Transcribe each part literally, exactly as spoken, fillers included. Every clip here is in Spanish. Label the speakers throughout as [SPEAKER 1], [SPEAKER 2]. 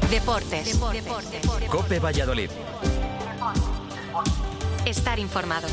[SPEAKER 1] Deportes. Deportes.
[SPEAKER 2] COPE Valladolid.
[SPEAKER 1] Estar informado.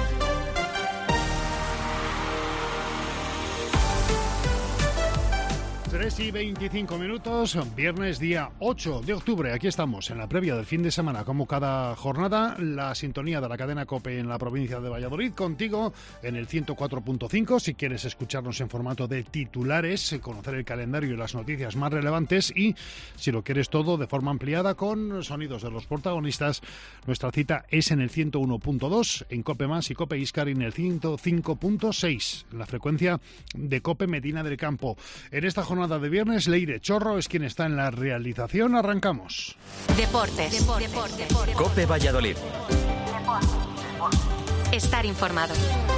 [SPEAKER 3] tres y veinticinco minutos, viernes día ocho de octubre. Aquí estamos en la previa del fin de semana, como cada jornada, la sintonía de la cadena COPE en la provincia de Valladolid, contigo en el ciento cuatro punto cinco. Si quieres escucharnos en formato de titulares, conocer el calendario y las noticias más relevantes, y si lo quieres todo de forma ampliada con sonidos de los protagonistas, nuestra cita es en el ciento uno punto dos, en COPE Más y COPE Iscar, en el ciento cinco punto seis, en la frecuencia de COPE Medina del Campo. En esta jornada de viernes, Leire Chorro es quien está en la realización. Arrancamos.
[SPEAKER 1] Deportes. Deportes. Deportes.
[SPEAKER 2] COPE Valladolid.
[SPEAKER 1] Estar informado.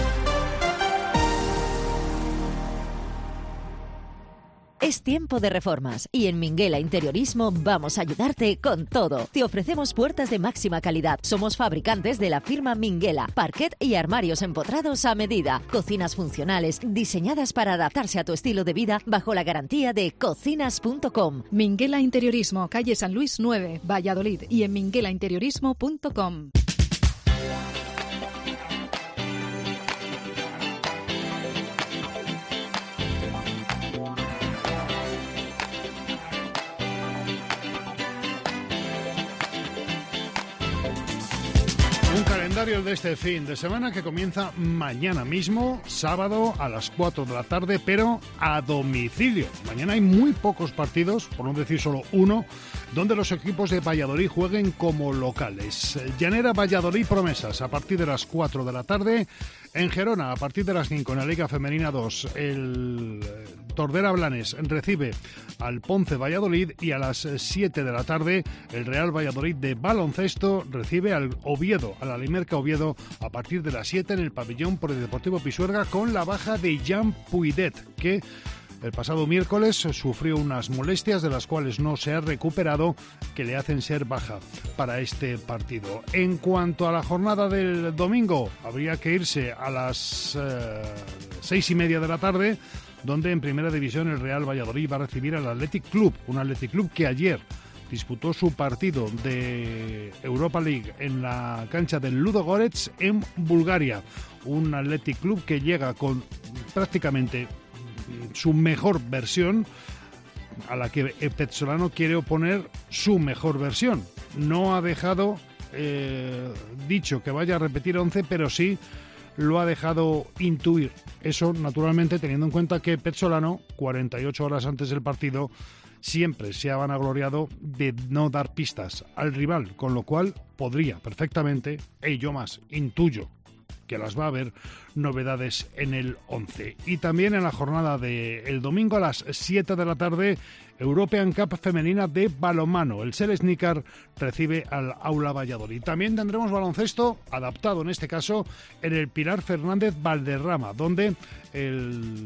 [SPEAKER 4] Es tiempo de reformas y en Minguela Interiorismo vamos a ayudarte con todo. Te ofrecemos puertas de máxima calidad. Somos fabricantes de la firma Minguela, parquet y armarios empotrados a medida. Cocinas funcionales diseñadas para adaptarse a tu estilo de vida bajo la garantía de cocinas punto com.
[SPEAKER 5] Minguela Interiorismo, calle San Luis nueve, Valladolid, y en minguela interiorismo punto com.
[SPEAKER 3] Un calendario de este fin de semana que comienza mañana mismo, sábado a las cuatro de la tarde, pero a domicilio. Mañana hay muy pocos partidos, por no decir solo uno, donde los equipos de Valladolid jueguen como locales. Llanera Valladolid Promesas a partir de las cuatro de la tarde. En Gerona, a partir de las cinco en la Liga Femenina dos, el Tordera Blanes recibe al Ponce Valladolid, y a las siete de la tarde el Real Valladolid de baloncesto recibe al Oviedo, a la Limerca Oviedo, a partir de las siete en el pabellón polideportivo Pisuerga, con la baja de Jean Puidet, que el pasado miércoles sufrió unas molestias de las cuales no se ha recuperado, que le hacen ser baja para este partido. En cuanto a la jornada del domingo, habría que irse a las eh, seis y media de la tarde, donde en primera división el Real Valladolid va a recibir al Athletic Club, un Athletic Club que ayer disputó su partido de Europa League en la cancha del Ludogorets en Bulgaria. Un Athletic Club que llega con prácticamente su mejor versión, a la que Pezzolano quiere oponer su mejor versión. No ha dejado eh, dicho que vaya a repetir once, pero sí lo ha dejado intuir. Eso, naturalmente, teniendo en cuenta que Pezzolano, cuarenta y ocho horas antes del partido, siempre se ha vanagloriado de no dar pistas al rival, con lo cual podría perfectamente, y yo más intuyo que las va a haber, novedades en el once. Y también en la jornada del domingo a las siete de la tarde, European Cup femenina de balonmano. El Selesnícar recibe al Aula Valladolid. También tendremos baloncesto adaptado, en este caso, en el Pilar Fernández Valderrama, donde el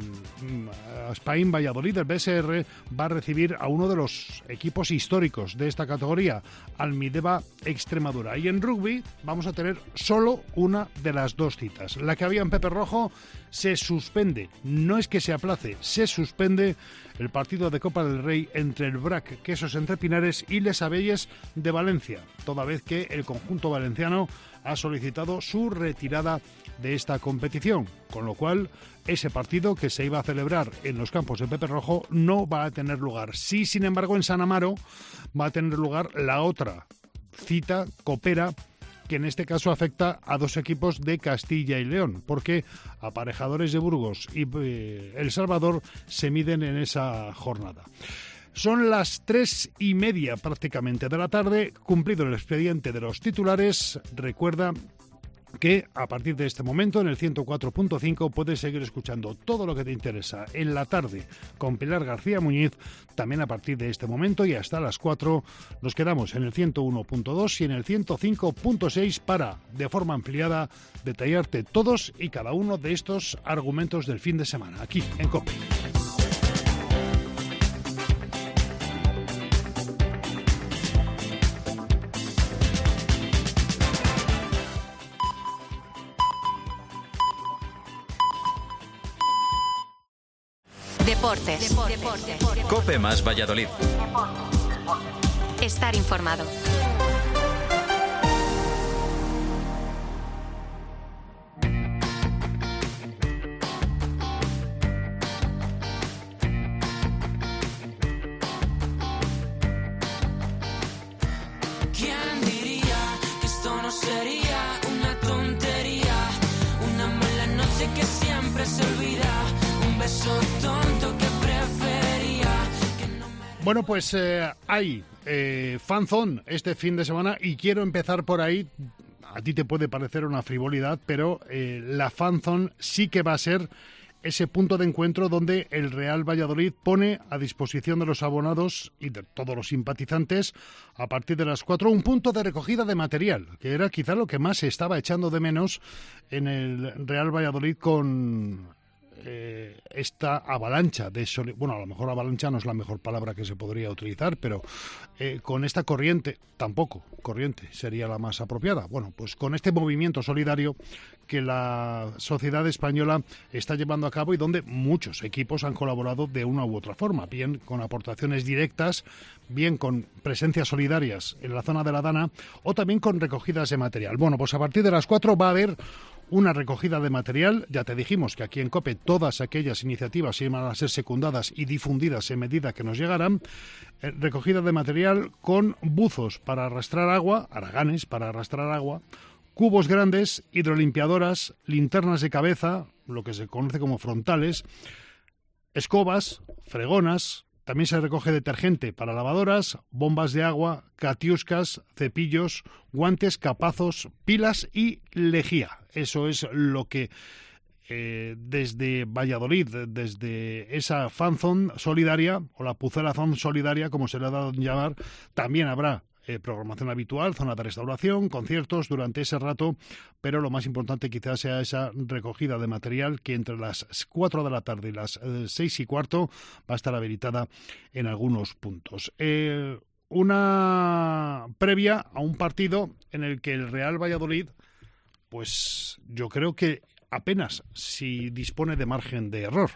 [SPEAKER 3] Spain Valladolid, el B S R, va a recibir a uno de los equipos históricos de esta categoría, Almideva Extremadura. Y en rugby vamos a tener solo una de las dos citas. La que había en Pepe Rojo se suspende, no es que se aplace, se suspende el partido de Copa del Rey entre el Brac Quesos Entre Pinares y Les Abelles de Valencia, toda vez que el conjunto valenciano ha solicitado su retirada de esta competición, con lo cual ese partido, que se iba a celebrar en los campos de Pepe Rojo, no va a tener lugar. Sí, sin embargo, en San Amaro va a tener lugar la otra cita copera, que en este caso afecta a dos equipos de Castilla y León, porque Aparejadores de Burgos y eh, El Salvador se miden en esa jornada. Son las tres y media prácticamente de la tarde, cumplido el expediente de los titulares. Recuerda que a partir de este momento en el ciento cuatro punto cinco puedes seguir escuchando todo lo que te interesa en la tarde con Pilar García Muñiz. También a partir de este momento y hasta las cuatro nos quedamos en el ciento uno punto dos y en el ciento cinco punto seis para, de forma ampliada, detallarte todos y cada uno de estos argumentos del fin de semana, aquí en COPE.
[SPEAKER 1] Deportes. Deportes. Deportes.
[SPEAKER 2] COPE Más Valladolid.
[SPEAKER 1] Estar informado.
[SPEAKER 2] ¿Quién diría que esto no sería una tontería? Una mala noche que siempre se olvida, un beso tonto que prefería que no me...
[SPEAKER 3] Bueno, pues eh, hay eh, fanzone este fin de semana y quiero empezar por ahí. A ti te puede parecer una frivolidad, pero eh, la fanzone sí que va a ser ese punto de encuentro donde el Real Valladolid pone a disposición de los abonados y de todos los simpatizantes a partir de las cuatro un punto de recogida de material, que era quizá lo que más se estaba echando de menos en el Real Valladolid con eh, esta avalancha de soli- bueno, a lo mejor avalancha no es la mejor palabra que se podría utilizar, pero eh, con esta corriente, tampoco corriente sería la más apropiada, bueno, pues con este movimiento solidario que la sociedad española está llevando a cabo y donde muchos equipos han colaborado de una u otra forma, bien con aportaciones directas, bien con presencias solidarias en la zona de la Dana o también con recogidas de material. Bueno, pues a partir de las cuatro va a haber una recogida de material. Ya te dijimos que aquí en COPE todas aquellas iniciativas iban a ser secundadas y difundidas en medida que nos llegaran. Eh, recogida de material con buzos para arrastrar agua, haraganes para arrastrar agua, cubos grandes, hidrolimpiadoras, linternas de cabeza, lo que se conoce como frontales, escobas, fregonas. También se recoge detergente para lavadoras, bombas de agua, catiuscas, cepillos, guantes, capazos, pilas y lejía. Eso es lo que eh, desde Valladolid, desde esa fanzone solidaria, o la Pucelazón solidaria, como se le ha dado a llamar, también habrá Eh, programación habitual, zona de restauración, conciertos durante ese rato, pero lo más importante quizás sea esa recogida de material que entre las cuatro de la tarde y las eh, seis y cuarto va a estar habilitada en algunos puntos. Eh, una previa a un partido en el que el Real Valladolid, pues yo creo que apenas si dispone de margen de error.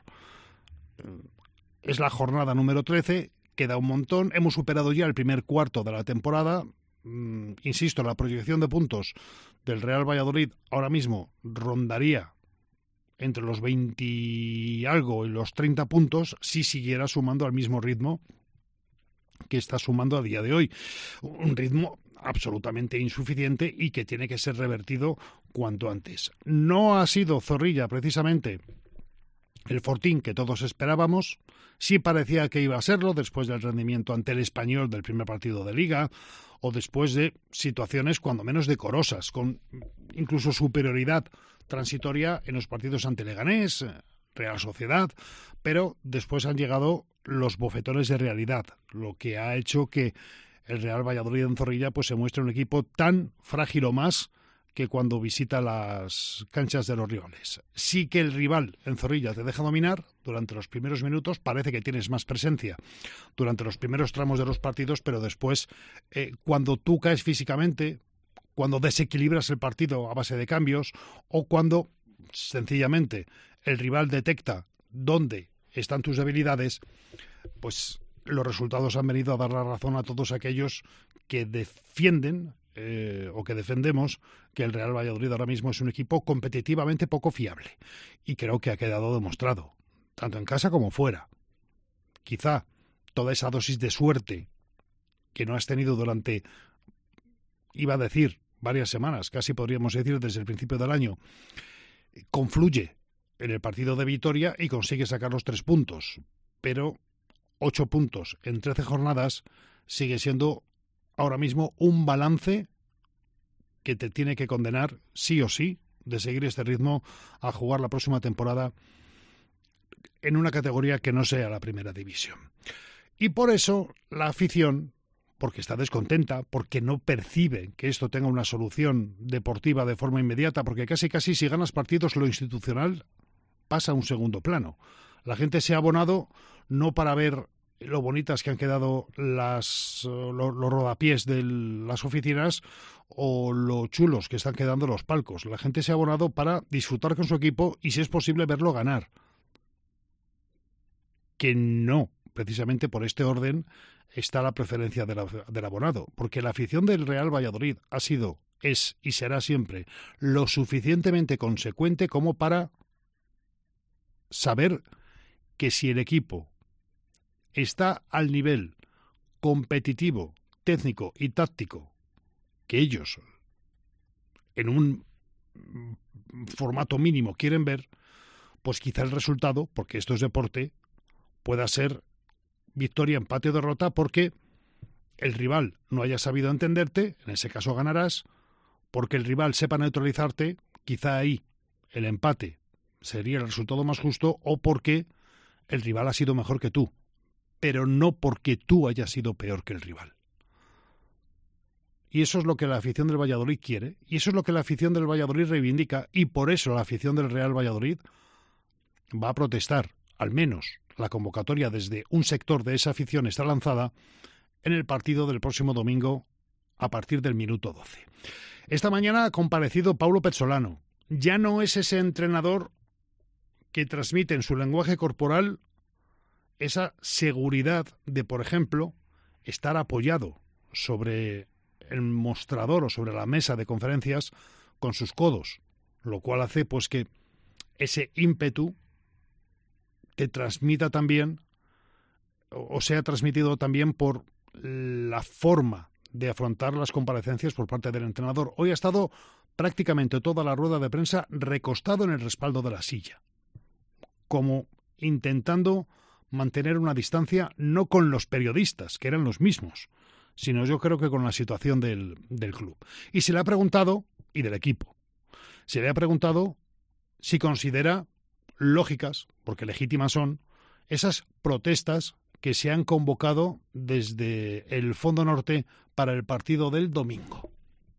[SPEAKER 3] Es la jornada número trece. Queda un montón, hemos superado ya el primer cuarto de la temporada, mm, insisto, la proyección de puntos del Real Valladolid ahora mismo rondaría entre los veinte y algo y los treinta puntos si siguiera sumando al mismo ritmo que está sumando a día de hoy, un ritmo absolutamente insuficiente y que tiene que ser revertido cuanto antes. No ha sido Zorrilla precisamente el fortín que todos esperábamos. Sí parecía que iba a serlo después del rendimiento ante el Español del primer partido de Liga o después de situaciones cuando menos decorosas, con incluso superioridad transitoria en los partidos ante Leganés, Real Sociedad, pero después han llegado los bofetones de realidad, lo que ha hecho que el Real Valladolid en Zorrilla pues se muestre un equipo tan frágil o más que cuando visita las canchas de los rivales. Sí que el rival en Zorrilla te deja dominar durante los primeros minutos, parece que tienes más presencia durante los primeros tramos de los partidos, pero después, eh, cuando tú caes físicamente, cuando desequilibras el partido a base de cambios, o cuando sencillamente el rival detecta dónde están tus debilidades, pues los resultados han venido a dar la razón a todos aquellos que defienden Eh, o que defendemos que el Real Valladolid ahora mismo es un equipo competitivamente poco fiable, y creo que ha quedado demostrado, tanto en casa como fuera. Quizá toda esa dosis de suerte que no has tenido durante, iba a decir, varias semanas, casi podríamos decir desde el principio del año, confluye en el partido de Vitoria y consigue sacar los tres puntos, pero ocho puntos en trece jornadas sigue siendo ahora mismo un balance que te tiene que condenar sí o sí de seguir este ritmo a jugar la próxima temporada en una categoría que no sea la primera división. Y por eso la afición, porque está descontenta, porque no percibe que esto tenga una solución deportiva de forma inmediata, porque casi casi si ganas partidos lo institucional pasa a un segundo plano. La gente se ha abonado no para ver lo bonitas que han quedado las los, los rodapiés de las oficinas o lo chulos que están quedando los palcos. La gente se ha abonado para disfrutar con su equipo y, si es posible, verlo ganar. Que no precisamente por este orden está la preferencia del, del abonado, porque la afición del Real Valladolid ha sido, es y será siempre lo suficientemente consecuente como para saber que si el equipo está al nivel competitivo, técnico y táctico que ellos en un formato mínimo quieren ver, pues quizá el resultado, porque esto es deporte, pueda ser victoria, empate o derrota, porque el rival no haya sabido entenderte, en ese caso ganarás, porque el rival sepa neutralizarte, quizá ahí el empate sería el resultado más justo, o porque el rival ha sido mejor que tú, pero no porque tú hayas sido peor que el rival. Y eso es lo que la afición del Valladolid quiere, y eso es lo que la afición del Valladolid reivindica, y por eso la afición del Real Valladolid va a protestar, al menos la convocatoria desde un sector de esa afición está lanzada en el partido del próximo domingo a partir del minuto doce. Esta mañana ha comparecido Paulo Pezzolano. Ya no es ese entrenador que transmite en su lenguaje corporal esa seguridad de, por ejemplo, estar apoyado sobre el mostrador o sobre la mesa de conferencias con sus codos, lo cual hace pues que ese ímpetu te transmita también o sea transmitido también por la forma de afrontar las comparecencias por parte del entrenador. Hoy ha estado prácticamente toda la rueda de prensa recostado en el respaldo de la silla, como intentando mantener una distancia no con los periodistas, que eran los mismos, sino yo creo que con la situación del, del club. Y se le ha preguntado, y del equipo, se le ha preguntado si considera lógicas, porque legítimas son, esas protestas que se han convocado desde el Fondo Norte para el partido del domingo.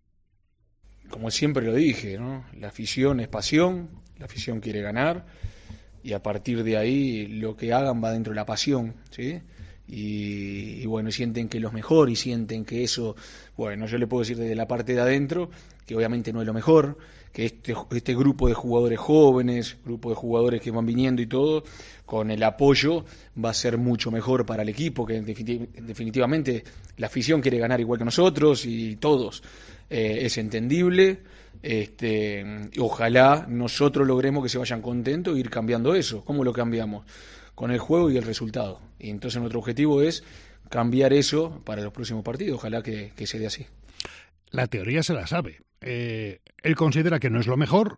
[SPEAKER 6] Como siempre lo dije, ¿no? La afición es pasión, la afición quiere ganar, y a partir de ahí lo que hagan va dentro de la pasión, ¿sí? Y, y bueno, sienten que es lo mejor y sienten que eso, bueno, yo le puedo decir desde la parte de adentro que obviamente no es lo mejor, que este, este grupo de jugadores jóvenes, grupo de jugadores que van viniendo y todo, con el apoyo va a ser mucho mejor para el equipo, que definitivamente la afición quiere ganar igual que nosotros y todos, eh, es entendible. Este, ojalá nosotros logremos que se vayan contentos e ir cambiando eso. ¿Cómo lo cambiamos? Con el juego y el resultado. Y entonces nuestro objetivo es cambiar eso para los próximos partidos. Ojalá que, que se dé así.
[SPEAKER 3] La teoría se la sabe. Eh, él considera que no es lo mejor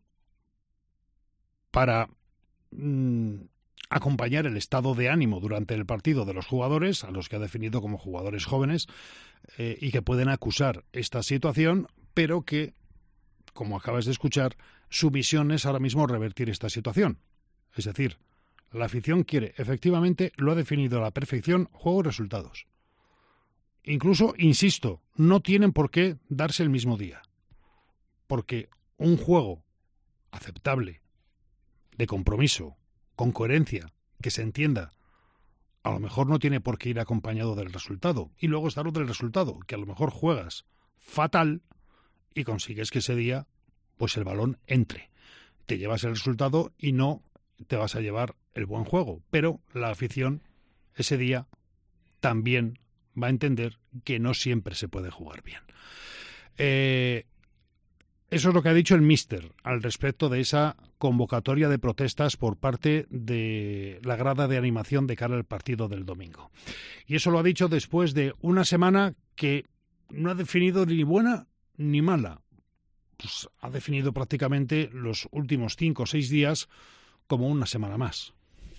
[SPEAKER 3] para mmm, acompañar el estado de ánimo durante el partido de los jugadores, a los que ha definido como jugadores jóvenes, eh, y que pueden acusar esta situación, pero que, como acabas de escuchar, su misión es ahora mismo revertir esta situación. Es decir, la afición quiere, efectivamente, lo ha definido a la perfección, juego y resultados. Incluso, insisto, no tienen por qué darse el mismo día. Porque un juego aceptable, de compromiso, con coherencia, que se entienda, a lo mejor no tiene por qué ir acompañado del resultado. Y luego está lo del resultado, que a lo mejor juegas fatal y consigues que ese día pues el balón entre. Te llevas el resultado y no te vas a llevar el buen juego. Pero la afición ese día también va a entender que no siempre se puede jugar bien. Eh, eso es lo que ha dicho el míster al respecto de esa convocatoria de protestas por parte de la grada de animación de cara al partido del domingo. Y eso lo ha dicho después de una semana que no ha definido ni buena ni mala. Pues ha definido prácticamente los últimos cinco o seis días como una semana más.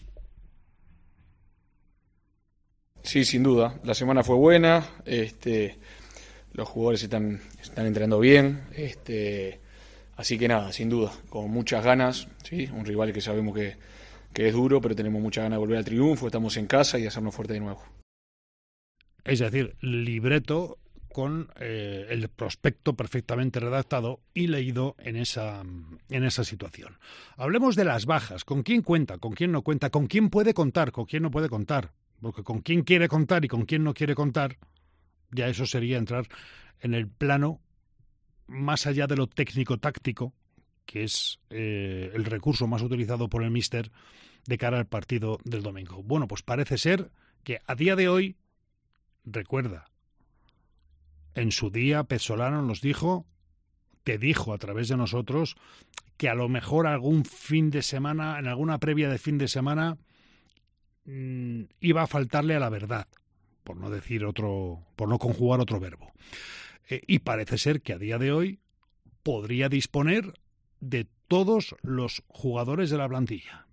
[SPEAKER 6] Sí, sin duda. La semana fue buena. Este, los jugadores están, están entrenando bien. Este, así que nada, sin duda, con muchas ganas. ¿Sí? Un rival que sabemos que, que es duro, pero tenemos muchas ganas de volver al triunfo. Estamos en casa y hacernos fuerte de nuevo.
[SPEAKER 3] Es decir, libreto con eh, el prospecto perfectamente redactado y leído en esa, en esa situación. Hablemos de las bajas. ¿Con quién cuenta? ¿Con quién no cuenta? ¿Con quién puede contar? ¿Con quién no puede contar? Porque con quién quiere contar y con quién no quiere contar, ya eso sería entrar en el plano más allá de lo técnico-táctico, que es eh, el recurso más utilizado por el míster de cara al partido del domingo. Bueno, pues parece ser que a día de hoy, recuerda, en su día Pezzolano nos dijo, te dijo a través de nosotros, que a lo mejor algún fin de semana, en alguna previa de fin de semana, mmm, iba a faltarle a la verdad, por no decir otro, por no conjugar otro verbo. Eh, y parece ser que a día de hoy podría disponer de todos los jugadores de la plantilla.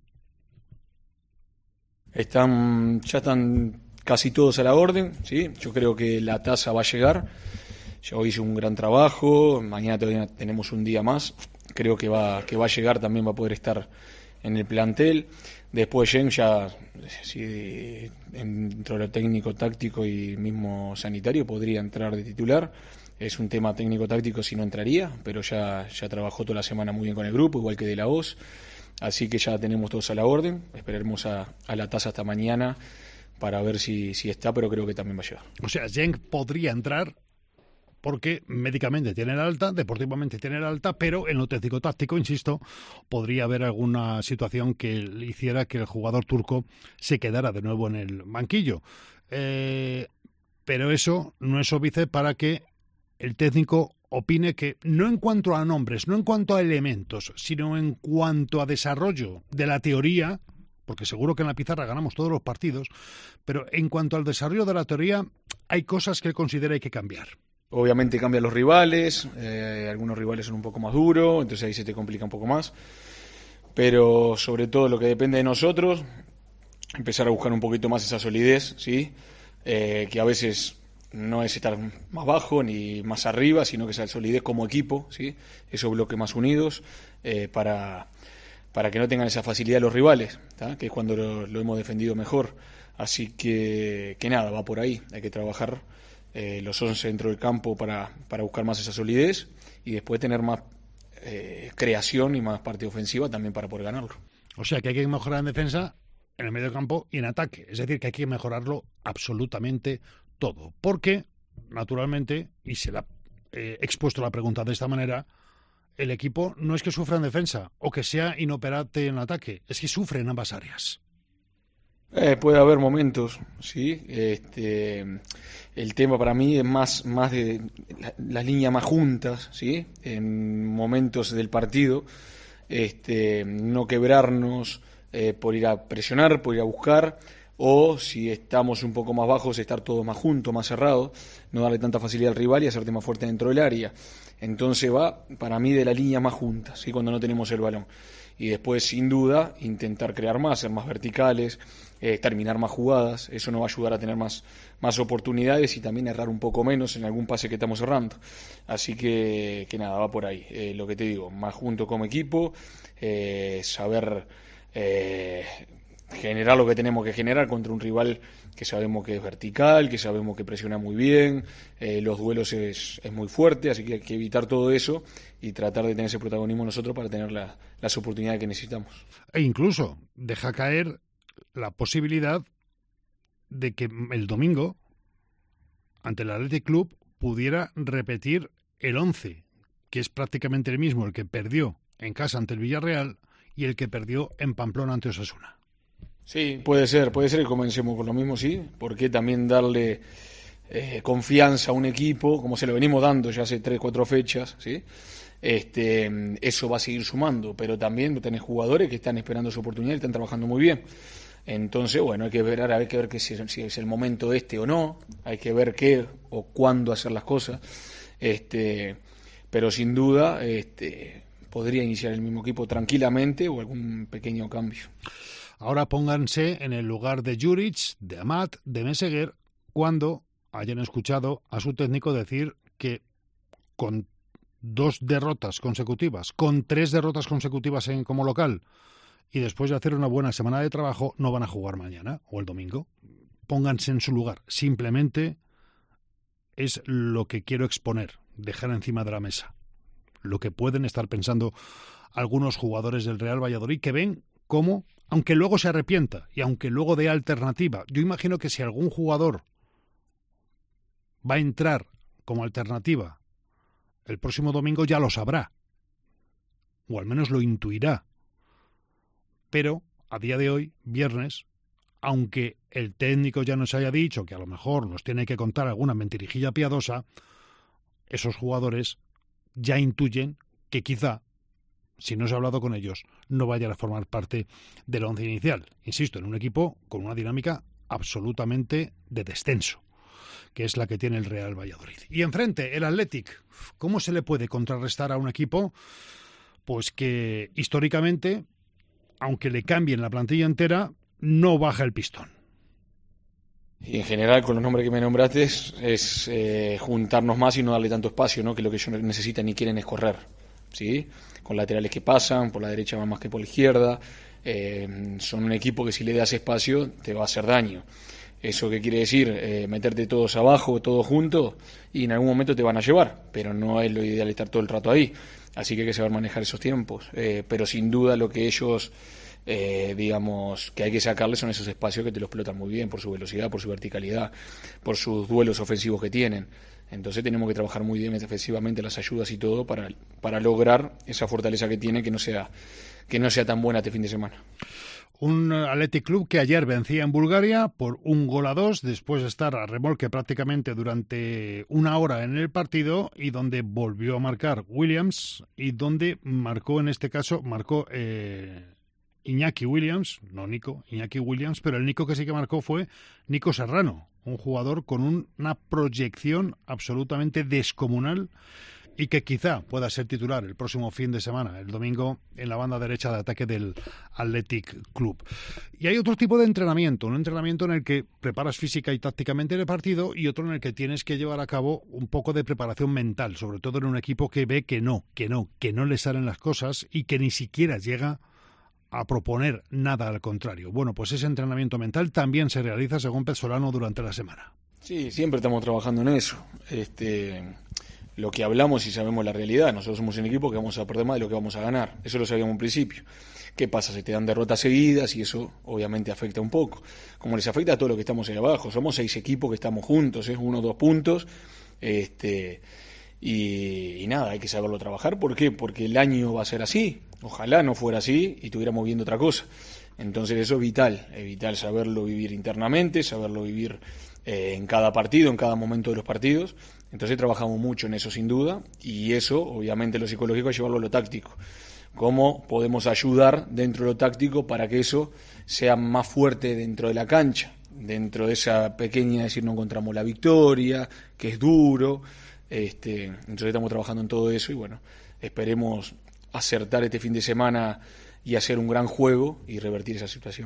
[SPEAKER 6] Están, ya están casi todos a la orden, ¿sí? Yo creo que la tasa va a llegar. Yo hice un gran trabajo, mañana todavía tenemos un día más. Creo que va, que va a llegar, también va a poder estar en el plantel. Después Jen ya, sí, dentro de lo técnico, táctico y mismo sanitario, podría entrar de titular. Es un tema técnico-táctico si no entraría, pero ya, ya trabajó toda la semana muy bien con el grupo, igual que De La Hoz. Así que ya tenemos todos a la orden. Esperaremos a, a la tasa hasta mañana para ver si, si está, pero creo que también va a llegar.
[SPEAKER 3] O sea, Jen podría entrar porque médicamente tiene el alta, deportivamente tiene el alta, pero en lo técnico-táctico, insisto, podría haber alguna situación que hiciera que el jugador turco se quedara de nuevo en el banquillo. Eh, pero eso no es óbice para que el técnico opine que, no en cuanto a nombres, no en cuanto a elementos, sino en cuanto a desarrollo de la teoría, porque seguro que en la pizarra ganamos todos los partidos, pero en cuanto al desarrollo de la teoría, hay cosas que él considera hay que cambiar.
[SPEAKER 6] Obviamente cambian los rivales, eh, algunos rivales son un poco más duros, entonces ahí se te complica un poco más. Pero sobre todo lo que depende de nosotros, empezar a buscar un poquito más esa solidez, ¿sí? Eh, que a veces no es estar más bajo ni más arriba, sino que esa solidez como equipo, ¿sí? Esos bloques más unidos, eh, para, para que no tengan esa facilidad los rivales, ¿tá? Que es cuando lo, lo hemos defendido mejor. Así que, que nada, va por ahí, hay que trabajar Eh, los once dentro del campo para, para buscar más esa solidez y después tener más eh, creación y más parte ofensiva también para poder ganarlo.
[SPEAKER 3] O sea que hay que mejorar en defensa, en el medio campo y en ataque. Es decir, que hay que mejorarlo absolutamente todo. Porque, naturalmente, y se la he eh, expuesto la pregunta de esta manera, el equipo no es que sufra en defensa o que sea inoperante en ataque, es que sufre en ambas áreas.
[SPEAKER 6] Eh, puede haber momentos, sí. Este, el tema para mí es más, más de la, las líneas más juntas, sí. En momentos del partido, este, no quebrarnos eh, por ir a presionar, por ir a buscar, o si estamos un poco más bajos, estar todos más juntos, más cerrados, no darle tanta facilidad al rival y hacerte más fuerte dentro del área. Entonces va, para mí, de la línea más junta, sí, cuando no tenemos el balón. Y después, sin duda, intentar crear más, ser más verticales, eh, terminar más jugadas. Eso nos va a ayudar a tener más, más oportunidades y también errar un poco menos en algún pase que estamos cerrando. Así que, que nada, va por ahí. Eh, lo que te digo, más junto como equipo, eh, saber eh, generar lo que tenemos que generar contra un rival que sabemos que es vertical, que sabemos que presiona muy bien, eh, los duelos es, es muy fuerte, así que hay que evitar todo eso y tratar de tener ese protagonismo nosotros para tener la, las oportunidades que necesitamos.
[SPEAKER 3] E incluso deja caer la posibilidad de que el domingo, ante el Athletic Club, pudiera repetir el once, que es prácticamente el mismo, el que perdió en casa ante el Villarreal y el que perdió en Pamplona ante Osasuna.
[SPEAKER 6] Sí, puede ser, puede ser que comencemos con lo mismo, sí, porque también darle eh, confianza a un equipo, como se lo venimos dando ya hace tres, cuatro fechas, ¿sí? Este, eso va a seguir sumando, pero también tenés jugadores que están esperando su oportunidad y están trabajando muy bien. Entonces, bueno, hay que ver, hay que ver que si, si es el momento este o no, hay que ver qué o cuándo hacer las cosas, este, pero sin duda este, podría iniciar el mismo equipo tranquilamente o algún pequeño cambio.
[SPEAKER 3] Ahora pónganse en el lugar de Juric, de Amat, de Meseguer, cuando hayan escuchado a su técnico decir que con dos derrotas consecutivas, con tres derrotas consecutivas en, como local, y después de hacer una buena semana de trabajo, no van a jugar mañana o el domingo. Pónganse en su lugar. Simplemente es lo que quiero exponer, dejar encima de la mesa. Lo que pueden estar pensando algunos jugadores del Real Valladolid que ven cómo, aunque luego se arrepienta y aunque luego dé alternativa, yo imagino que si algún jugador va a entrar como alternativa el próximo domingo ya lo sabrá, o al menos lo intuirá. Pero a día de hoy, viernes, aunque el técnico ya nos haya dicho que a lo mejor nos tiene que contar alguna mentirijilla piadosa, esos jugadores ya intuyen que quizá, si no se ha hablado con ellos, no vayan a formar parte del once inicial. Insisto, en un equipo con una dinámica absolutamente de descenso, que es la que tiene el Real Valladolid. Y enfrente, el Athletic. ¿Cómo se le puede contrarrestar a un equipo pues que históricamente, aunque le cambien la plantilla entera, no baja el pistón?
[SPEAKER 6] Y en general, con los nombres que me nombraste, es, es eh, juntarnos más y no darle tanto espacio, ¿no? Que lo que ellos necesitan y quieren es correr, ¿sí? Con laterales que pasan, por la derecha van más que por la izquierda. Eh, son un equipo que si le das espacio te va a hacer daño. ¿Eso qué quiere decir? Eh, meterte todos abajo, todos juntos, y en algún momento te van a llevar, pero no es lo ideal estar todo el rato ahí. Así que hay que saber manejar esos tiempos. Eh, pero sin duda lo que ellos... Eh, digamos que hay que sacarles son esos espacios que te los explotan muy bien por su velocidad, por su verticalidad, por sus duelos ofensivos que tienen. Entonces tenemos que trabajar muy bien defensivamente las ayudas y todo para, para lograr esa fortaleza que tiene, que no sea que no sea tan buena este fin de semana.
[SPEAKER 3] Un Athletic Club que ayer vencía en Bulgaria por un gol a dos después de estar a remolque prácticamente durante una hora en el partido, y donde volvió a marcar Williams y donde marcó, en este caso, marcó eh, Iñaki Williams, no Nico, Iñaki Williams, pero el Nico que sí que marcó fue Nico Serrano, un jugador con un, una proyección absolutamente descomunal y que quizá pueda ser titular el próximo fin de semana, el domingo, en la banda derecha de ataque del Athletic Club. Y hay otro tipo de entrenamiento, un entrenamiento en el que preparas física y tácticamente el partido, y otro en el que tienes que llevar a cabo un poco de preparación mental, sobre todo en un equipo que ve que no, que no, que no le salen las cosas y que ni siquiera llega a proponer nada, al contrario. Bueno, pues ese entrenamiento mental también se realiza, según Pesolano, durante la semana.
[SPEAKER 6] Sí, siempre estamos trabajando en eso. Este, lo que hablamos y sabemos la realidad. Nosotros somos un equipo que vamos a perder más de lo que vamos a ganar. Eso lo sabíamos en principio. ¿Qué pasa? Se te dan derrotas seguidas y eso obviamente afecta un poco. Como les afecta a todo lo que estamos ahí abajo. Somos seis equipos que estamos juntos, es ¿eh? uno o dos puntos. Este... Y, y nada, hay que saberlo trabajar. ¿Por qué? Porque el año va a ser así. Ojalá no fuera así y estuviéramos viendo otra cosa. Entonces eso es vital, es vital saberlo vivir internamente, saberlo vivir eh, en cada partido, en cada momento de los partidos. Entonces trabajamos mucho en eso sin duda, y eso, obviamente lo psicológico, es llevarlo a lo táctico. ¿Cómo podemos ayudar dentro de lo táctico para que eso sea más fuerte dentro de la cancha? Dentro de esa pequeña, decir, no encontramos la victoria, que es duro. Este, entonces estamos trabajando en todo eso y bueno, esperemos acertar este fin de semana y hacer un gran juego y revertir esa situación.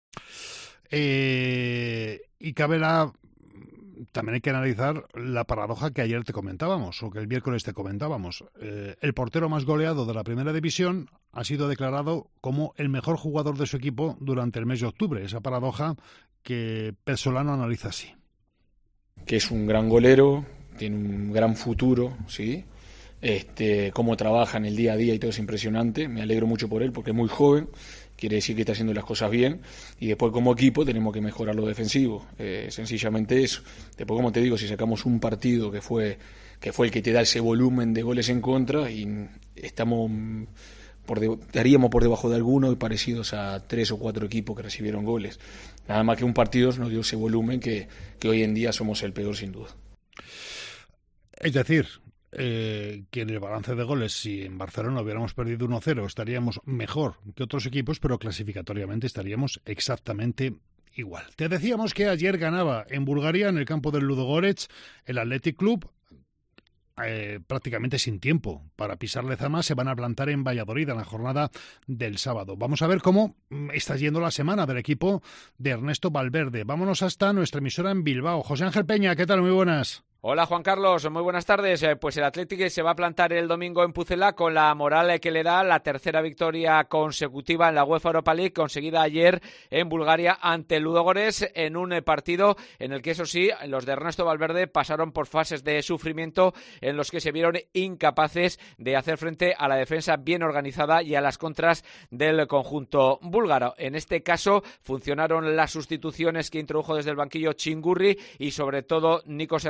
[SPEAKER 3] Eh, y cabe la... También hay que analizar la paradoja que ayer te comentábamos, o que el miércoles te comentábamos. Eh, el portero más goleado de la primera división ha sido declarado como el mejor jugador de su equipo durante el mes de octubre. Esa paradoja que Pesolano analiza así.
[SPEAKER 6] Que es un gran golero, tiene un gran futuro, ¿sí? Este, cómo trabaja en el día a día y todo es impresionante. Me alegro mucho por él porque es muy joven, quiere decir que está haciendo las cosas bien, y después como equipo tenemos que mejorar lo defensivo, eh, sencillamente eso. Después, como te digo, si sacamos un partido que fue que fue el que te da ese volumen de goles en contra y estamos por de, estaríamos por debajo de alguno y parecidos a tres o cuatro equipos que recibieron goles. Nada más que un partido nos dio ese volumen que, que hoy en día somos el peor sin duda.
[SPEAKER 3] Es decir, eh, que en el balance de goles, si en Barcelona hubiéramos perdido uno cero, estaríamos mejor que otros equipos, pero clasificatoriamente estaríamos exactamente igual. Te decíamos que ayer ganaba en Bulgaria, en el campo del Ludogorets, el Athletic Club, eh, prácticamente sin tiempo para pisar Lezama. Se van a plantar en Valladolid en la jornada del sábado. Vamos a ver cómo está yendo la semana del equipo de Ernesto Valverde. Vámonos hasta nuestra emisora en Bilbao. José Ángel Peña, ¿qué tal? Muy buenas.
[SPEAKER 7] Hola Juan Carlos, muy buenas tardes. Pues el Athletic se va a plantar el domingo en Pucela con la moral que le da la tercera victoria consecutiva en la UEFA Europa League, conseguida ayer en Bulgaria ante el Ludogorets, en un partido en el que, eso sí, los de Ernesto Valverde pasaron por fases de sufrimiento en los que se vieron incapaces de hacer frente a la defensa bien organizada y a las contras del conjunto búlgaro. En este caso funcionaron las sustituciones que introdujo desde el banquillo Chingurri y sobre todo Nico Serrano,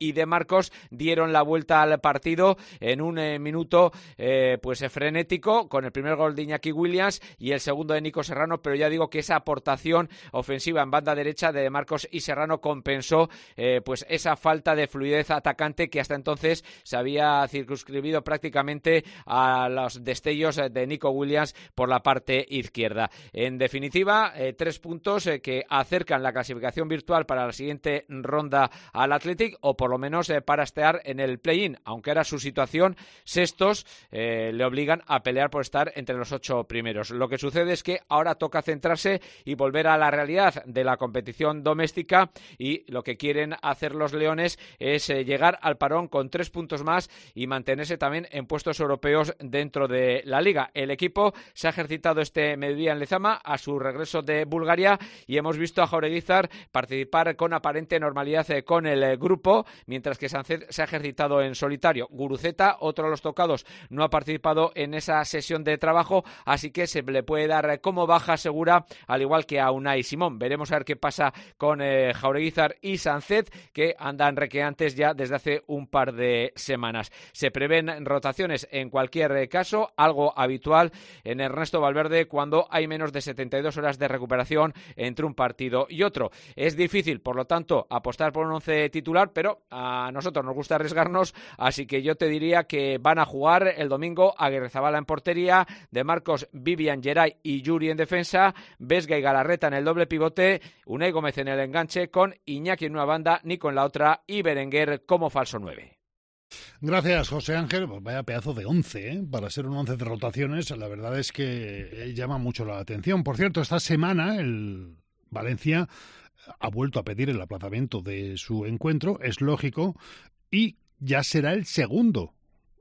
[SPEAKER 7] y De Marcos dieron la vuelta al partido en un eh, minuto eh, pues frenético, con el primer gol de Iñaki Williams y el segundo de Nico Serrano, pero ya digo que esa aportación ofensiva en banda derecha de De Marcos y Serrano compensó eh, pues esa falta de fluidez atacante que hasta entonces se había circunscribido prácticamente a los destellos de Nico Williams por la parte izquierda. En definitiva, eh, tres puntos eh, que acercan la clasificación virtual para la siguiente ronda al Athletic, o por lo menos eh, para estar en el play-in, aunque era su situación, sextos eh, le obligan a pelear por estar entre los ocho primeros. Lo que sucede es que ahora toca centrarse y volver a la realidad de la competición doméstica, y lo que quieren hacer los leones es eh, llegar al parón con tres puntos más y mantenerse también en puestos europeos dentro de la liga. El equipo se ha ejercitado este mediodía en Lezama a su regreso de Bulgaria y hemos visto a Jaureguizar participar con aparente normalidad eh, con el eh, grupo, mientras que Sánchez se ha ejercitado en solitario. Guruceta, otro de los tocados, no ha participado en esa sesión de trabajo, así que se le puede dar eh, como baja segura, al igual que a Unai Simón. Veremos a ver qué pasa con eh, Jaureguizar y Sánchez, que andan requeantes ya desde hace un par de semanas. Se prevén rotaciones en cualquier eh, caso, algo habitual en Ernesto Valverde cuando hay menos de setenta y dos horas de recuperación entre un partido y otro. Es difícil, por lo tanto, apostar por un once titular, pero a nosotros nos gusta arriesgarnos, así que yo te diría que van a jugar el domingo Aguirrezabala en portería, De Marcos, Vivian, Geray y Yuri en defensa, Vesga y Galarreta en el doble pivote, Unai Gómez en el enganche, con Iñaki en una banda, Nico en la otra y Berenguer como falso nueve.
[SPEAKER 3] Gracias, José Ángel. Pues vaya pedazo de once, ¿eh? Para ser un once de rotaciones, la verdad es que llama mucho la atención. Por cierto, esta semana el Valencia ha vuelto a pedir el aplazamiento de su encuentro, es lógico, y ya será el segundo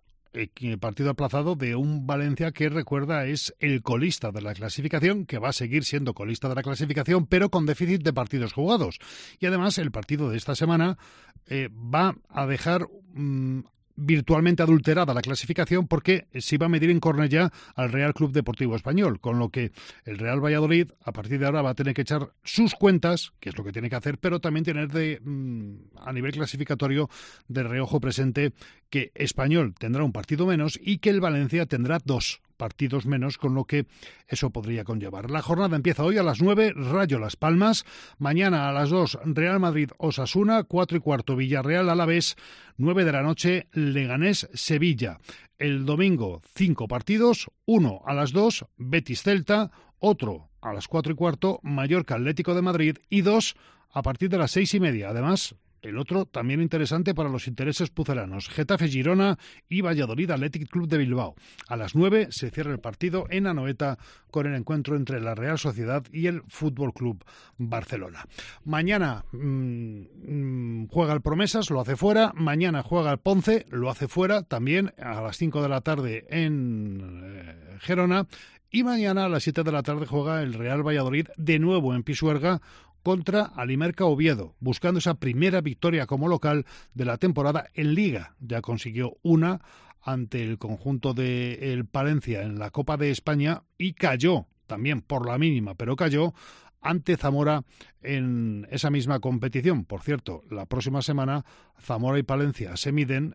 [SPEAKER 3] el partido aplazado de un Valencia que, recuerda, es el colista de la clasificación, que va a seguir siendo colista de la clasificación, pero con déficit de partidos jugados. Y además el partido de esta semana eh, va a dejar mmm, virtualmente adulterada la clasificación, porque se iba a medir en Cornellá al Real Club Deportivo Español, con lo que el Real Valladolid a partir de ahora va a tener que echar sus cuentas, que es lo que tiene que hacer, pero también tener de mmm, a nivel clasificatorio de reojo presente que Español tendrá un partido menos y que el Valencia tendrá dos partidos menos, con lo que eso podría conllevar. La jornada empieza hoy a las nueve, Rayo Las Palmas, mañana a las dos, Real Madrid Osasuna, cuatro y cuarto Villarreal Alavés, nueve de la noche Leganés Sevilla. El domingo cinco partidos, uno a las dos, Betis Celta, otro a las cuatro y cuarto, Mallorca Atlético de Madrid, y dos a partir de las seis y media. Además, el otro también interesante para los intereses pucelanos, Getafe Girona y Valladolid Athletic Club de Bilbao. A las nueve se cierra el partido en Anoeta con el encuentro entre la Real Sociedad y el Fútbol Club Barcelona. Mañana mmm, juega el Promesas, lo hace fuera. Mañana juega el Ponce, lo hace fuera, también a las cinco de la tarde en eh, Gerona. Y mañana a las siete de la tarde juega el Real Valladolid, de nuevo en Pisuerga, contra Alimerca Oviedo, buscando esa primera victoria como local de la temporada en Liga. Ya consiguió una ante el conjunto de el Palencia en la Copa de España y cayó, también por la mínima, pero cayó ante Zamora en esa misma competición. Por cierto, la próxima semana Zamora y Palencia se miden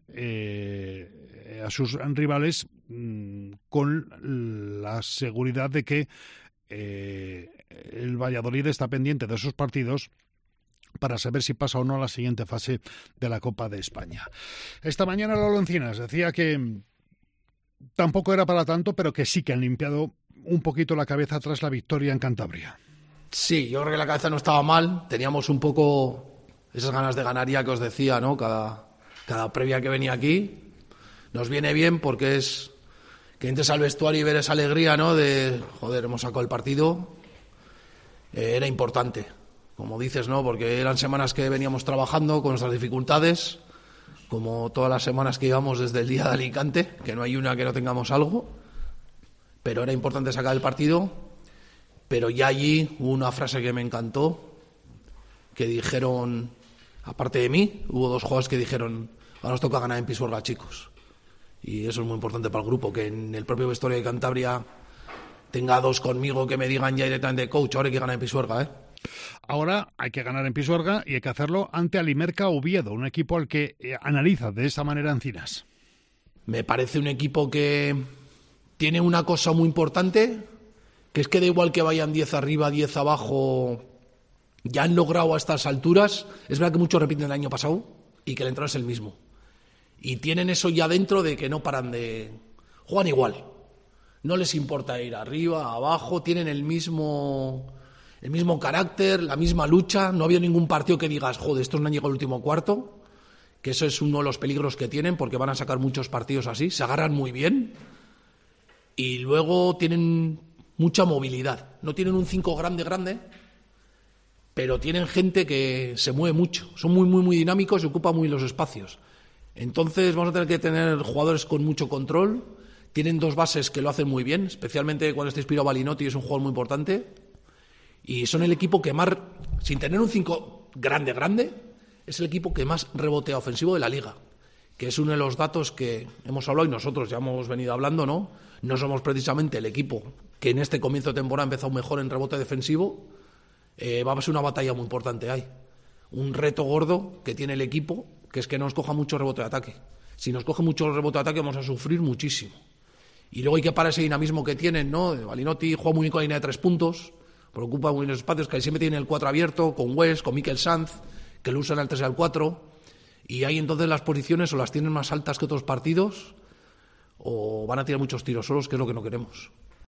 [SPEAKER 3] eh, a sus rivales mmm, con la seguridad de que Eh, el Valladolid está pendiente de esos partidos para saber si pasa o no a la siguiente fase de la Copa de España. Esta mañana Lolo Encinas decía que tampoco era para tanto, pero que sí que han limpiado un poquito la cabeza tras la victoria en Cantabria.
[SPEAKER 8] Sí, yo creo que la cabeza no estaba mal. Teníamos un poco esas ganas de ganar ya que os decía, ¿no? Cada, cada previa que venía aquí nos viene bien porque es que entres al vestuario y ver esa alegría, ¿no? De, joder, hemos sacado el partido. Eh, era importante, como dices, ¿no? Porque eran semanas que veníamos trabajando con nuestras dificultades, como todas las semanas que íbamos desde el día de Alicante, que no hay una que no tengamos algo, pero era importante sacar el partido. Pero ya allí hubo una frase que me encantó, que dijeron, aparte de mí, hubo dos jugadores que dijeron, ahora nos toca ganar en Pisuerga, chicos. Y eso es muy importante para el grupo, que en el propio vestuario de Cantabria tenga dos conmigo que me digan ya directamente, coach, ahora hay que ganar en Pisuerga, ¿eh?
[SPEAKER 3] Ahora hay que ganar en Pisuerga y hay que hacerlo ante Alimerca Oviedo, un equipo al que eh, analiza de esa manera Encinas.
[SPEAKER 8] Me parece un equipo que tiene una cosa muy importante, que es que da igual que vayan diez arriba, diez abajo, ya han logrado a estas alturas. Es verdad que muchos repiten el año pasado y que el entrenador es el mismo. Y tienen eso ya dentro de que no paran de... Juegan igual. No les importa ir arriba, abajo, tienen el mismo, el mismo carácter, la misma lucha. No ha habido ningún partido que digas, joder, estos no han llegado al último cuarto, que eso es uno de los peligros que tienen, porque van a sacar muchos partidos así. Se agarran muy bien y luego tienen mucha movilidad. No tienen un cinco grande, grande, pero tienen gente que se mueve mucho. Son muy, muy, muy dinámicos y ocupan muy los espacios. Entonces vamos a tener que tener jugadores con mucho control. Tienen dos bases que lo hacen muy bien, especialmente cuando está inspirado Balinotti, es un jugador muy importante. Y son el equipo que más, sin tener un cinco grande, grande, es el equipo que más rebotea ofensivo de la liga, que es uno de los datos que hemos hablado y nosotros ya hemos venido hablando, ¿no? No somos precisamente el equipo que en este comienzo de temporada ha empezado mejor en rebote defensivo. Eh, va a ser una batalla muy importante ahí. Un reto gordo que tiene el equipo, que es que no nos coja mucho rebote de ataque. Si nos coge mucho rebote de ataque vamos a sufrir muchísimo. Y luego hay que parar ese dinamismo que tienen, ¿no? Balinotti juega muy bien con la línea de tres puntos, preocupa muy bien los espacios, que siempre tiene el cuatro abierto, con West, con Mikel Sanz, que lo usan al tres y al cuatro, y ahí entonces las posiciones o las tienen más altas que otros partidos, o van a tirar muchos tiros solos, que es lo que no queremos.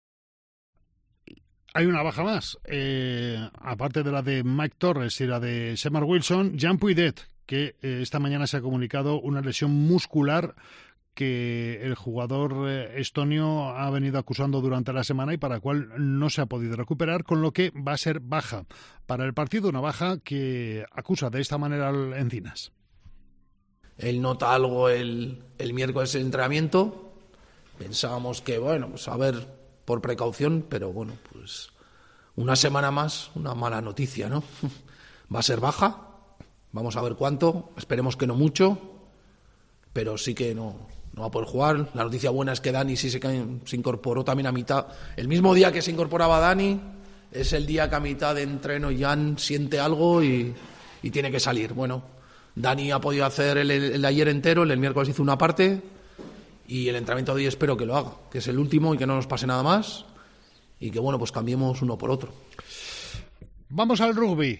[SPEAKER 3] Hay una baja más, eh, aparte de la de Mike Torres y la de Shemar Wilson, Jan Puidet, que eh, esta mañana se ha comunicado una lesión muscular que el jugador eh, estonio ha venido acusando durante la semana y para la cual no se ha podido recuperar, con lo que va a ser baja para el partido, una baja que acusa de esta manera al Encinas.
[SPEAKER 8] Él nota algo el, el miércoles en el entrenamiento, pensábamos que, bueno, pues a ver, por precaución, pero bueno, pues una semana más, una mala noticia, ¿no? Va a ser baja, vamos a ver cuánto, esperemos que no mucho, pero sí que no... No va a poder jugar. La noticia buena es que Dani sí se, se incorporó también a mitad. El mismo día que se incorporaba Dani, es el día que a mitad de entreno Jan siente algo y, y tiene que salir. Bueno, Dani ha podido hacer el, el, el ayer entero, el, el miércoles hizo una parte y el entrenamiento de hoy espero que lo haga, que es el último y que no nos pase nada más y que, bueno, pues cambiemos uno por otro.
[SPEAKER 3] Vamos al rugby.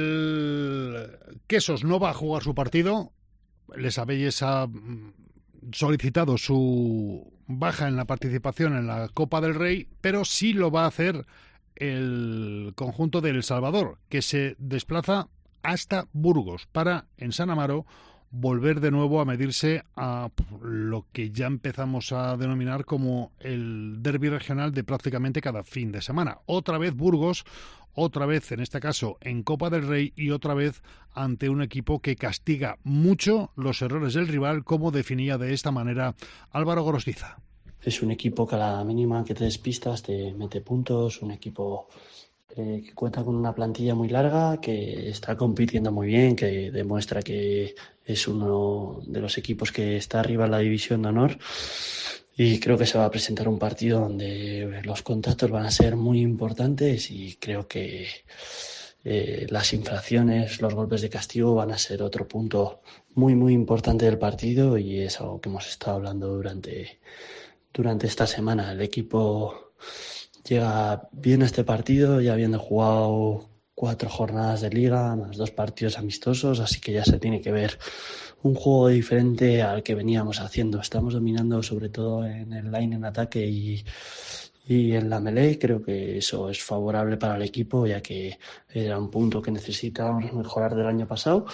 [SPEAKER 3] El Quesos no va a jugar su partido. Les habéis a... solicitado su baja en la participación en la Copa del Rey, pero sí lo va a hacer el conjunto de El Salvador, que se desplaza hasta Burgos para, en San Amaro, volver de nuevo a medirse a lo que ya empezamos a denominar como el derbi regional de prácticamente cada fin de semana. Otra vez Burgos, otra vez en este caso en Copa del Rey y otra vez ante un equipo que castiga mucho los errores del rival, como definía de esta manera Álvaro Gorostiza.
[SPEAKER 9] Es un equipo que a la mínima que te despistas te mete puntos, un equipo eh, que cuenta con una plantilla muy larga, que está compitiendo muy bien, que demuestra que es uno de los equipos que está arriba en la división de honor. Y creo que se va a presentar un partido donde los contactos van a ser muy importantes y creo que eh, las infracciones, los golpes de castigo van a ser otro punto muy, muy importante del partido y es algo que hemos estado hablando durante, durante esta semana. El equipo llega bien a este partido, ya habiendo jugado cuatro jornadas de liga, más dos partidos amistosos, así que ya se tiene que ver un juego diferente al que veníamos haciendo. Estamos dominando sobre todo en el line en ataque y, y en la melee. Creo que eso es favorable para el equipo, ya que era un punto que necesitábamos mejorar del año pasado.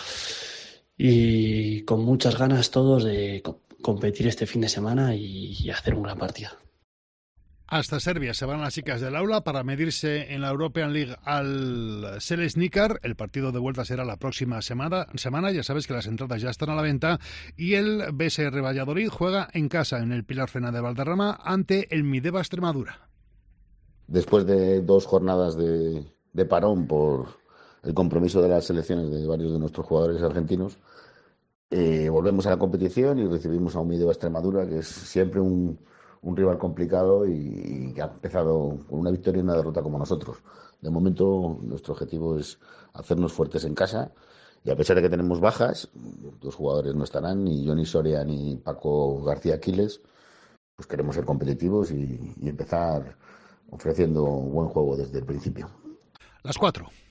[SPEAKER 9] Y con muchas ganas todos de co- competir este fin de semana y, y hacer un gran partido.
[SPEAKER 3] Hasta Serbia se van las chicas del aula para medirse en la European League al Selesnikar. El partido de vuelta será la próxima semana. semana. Ya sabes que las entradas ya están a la venta. Y el B S R Valladolid juega en casa en el Pilar Fena de Valderrama ante el Mideva Extremadura.
[SPEAKER 10] Después de dos jornadas de, de parón por el compromiso de las selecciones de varios de nuestros jugadores argentinos, eh, volvemos a la competición y recibimos a un Mideva Extremadura, que es siempre un... un rival complicado y, y que ha empezado con una victoria y una derrota como nosotros. De momento nuestro objetivo es hacernos fuertes en casa y a pesar de que tenemos bajas, dos jugadores no estarán, ni Johnny Soria ni Paco García Aquiles, pues queremos ser competitivos y, y empezar ofreciendo buen juego desde el principio.
[SPEAKER 3] Las cuatro.